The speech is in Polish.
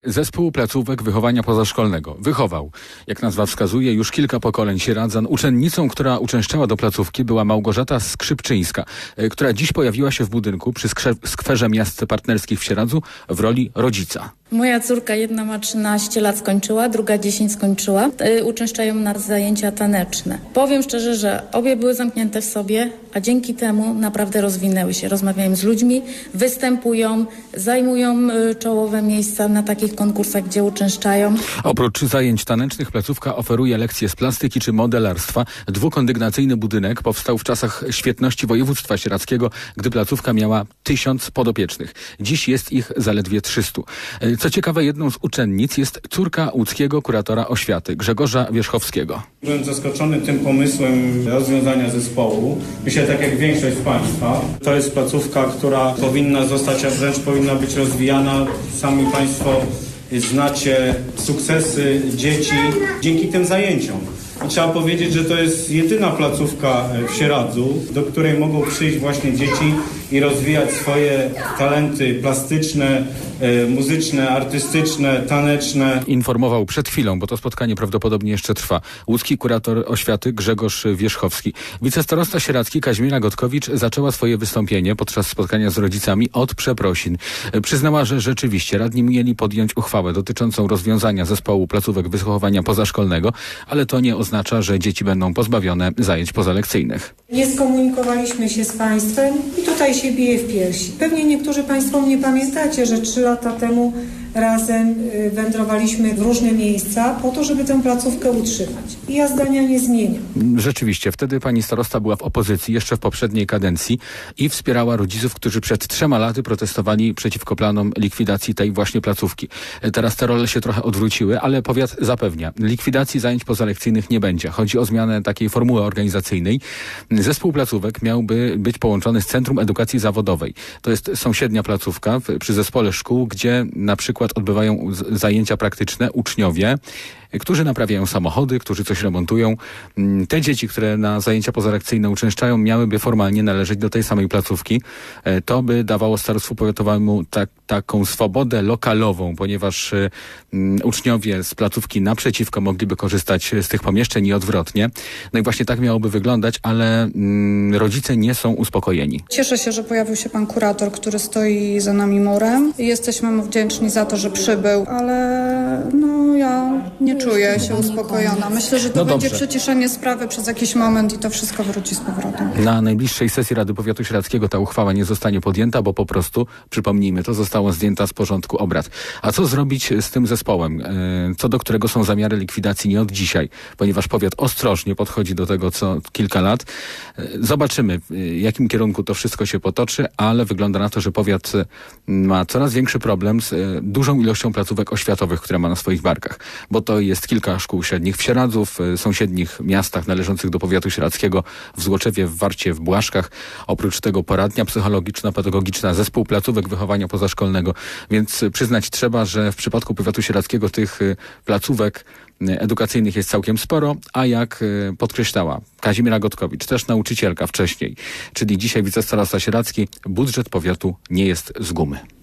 Zespół placówek wychowania pozaszkolnego wychował, jak nazwa wskazuje, już kilka pokoleń sieradzan. Uczennicą, która uczęszczała do placówki, była Małgorzata Skrzypczyńska, która dziś pojawiła się w budynku przy skwerze miast partnerskich w Sieradzu w roli rodzica. Moja córka jedna ma 13 lat skończyła, druga 10 skończyła. Uczęszczają na zajęcia taneczne. Powiem szczerze, że obie były zamknięte w sobie, a dzięki temu naprawdę rozwinęły się. Rozmawiają z ludźmi, występują, zajmują czołowe miejsca na takich konkursach, gdzie uczęszczają. Oprócz zajęć tanecznych placówka oferuje lekcje z plastyki czy modelarstwa. Dwukondygnacyjny budynek powstał w czasach świetności województwa sieradzkiego, gdy placówka miała 1000 podopiecznych. Dziś jest ich zaledwie 300. Co ciekawe, jedną z uczennic jest córka łódzkiego kuratora oświaty, Grzegorza Wierzchowskiego. Byłem zaskoczony tym pomysłem rozwiązania zespołu. Myślę, tak jak większość z Państwa, to jest placówka, która powinna zostać, a wręcz powinna być rozwijana. Sami Państwo znacie sukcesy dzieci dzięki tym zajęciom. I trzeba powiedzieć, że to jest jedyna placówka w Sieradzu, do której mogą przyjść właśnie dzieci i rozwijać swoje talenty plastyczne, muzyczne, artystyczne, taneczne. Informował przed chwilą, bo to spotkanie prawdopodobnie jeszcze trwa, łódzki kurator oświaty Grzegorz Wierzchowski. Wicestarosta sieradzki Kazimiera Gotkowicz zaczęła swoje wystąpienie podczas spotkania z rodzicami od przeprosin. Przyznała, że rzeczywiście radni mieli podjąć uchwałę dotyczącą rozwiązania zespołu placówek wychowania pozaszkolnego, ale to nie oznacza, że dzieci będą pozbawione zajęć pozalekcyjnych. Nie skomunikowaliśmy się z Państwem i tutaj się bije w piersi. Pewnie niektórzy Państwo mnie pamiętacie, że 3 lata temu razem wędrowaliśmy w różne miejsca po to, żeby tę placówkę utrzymać. I ja zdania nie zmieniam. Rzeczywiście, wtedy pani starosta była w opozycji jeszcze w poprzedniej kadencji i wspierała rodziców, którzy przed 3 laty protestowali przeciwko planom likwidacji tej właśnie placówki. Teraz te role się trochę odwróciły, ale powiat zapewnia, likwidacji zajęć pozalekcyjnych nie będzie. Chodzi o zmianę takiej formuły organizacyjnej. Zespół placówek miałby być połączony z Centrum Edukacji Zawodowej. To jest sąsiednia placówka przy zespole szkół, gdzie na przykład odbywają zajęcia praktyczne uczniowie, którzy naprawiają samochody, którzy coś remontują. Te dzieci, które na zajęcia pozalekcyjne uczęszczają, miałyby formalnie należeć do tej samej placówki. To by dawało starostwu powiatowemu taką swobodę lokalową, ponieważ uczniowie z placówki naprzeciwko mogliby korzystać z tych pomieszczeń i odwrotnie. No i właśnie tak miałoby wyglądać, ale rodzice nie są uspokojeni. Cieszę się, że pojawił się pan kurator, który stoi za nami murem. Jesteśmy mu wdzięczni za to, że przybył, ale ja nie czuję się uspokojona. Myślę, że to będzie przyciszenie sprawy przez jakiś moment i to wszystko wróci z powrotem. Na najbliższej sesji Rady Powiatu Sieradzkiego ta uchwała nie zostanie podjęta, bo po prostu, przypomnijmy, to zostało zdjęta z porządku obrad. A co zrobić z tym zespołem, co do którego są zamiary likwidacji nie od dzisiaj, ponieważ powiat ostrożnie podchodzi do tego co kilka lat. Zobaczymy, w jakim kierunku to wszystko się potoczy, ale wygląda na to, że powiat ma coraz większy problem z dużą ilością placówek oświatowych, które ma na swoich barkach, bo to jest kilka szkół średnich w Sieradzu, w sąsiednich miastach należących do powiatu sieradzkiego, w Złoczewie, w Warcie, w Błaszkach. Oprócz tego poradnia psychologiczna, pedagogiczna, zespół placówek wychowania pozaszkolnego. Więc przyznać trzeba, że w przypadku powiatu sieradzkiego tych placówek edukacyjnych jest całkiem sporo, a jak podkreślała Kazimiera Gotkowicz, też nauczycielka wcześniej, czyli dzisiaj wicestarosta sieradzki, budżet powiatu nie jest z gumy.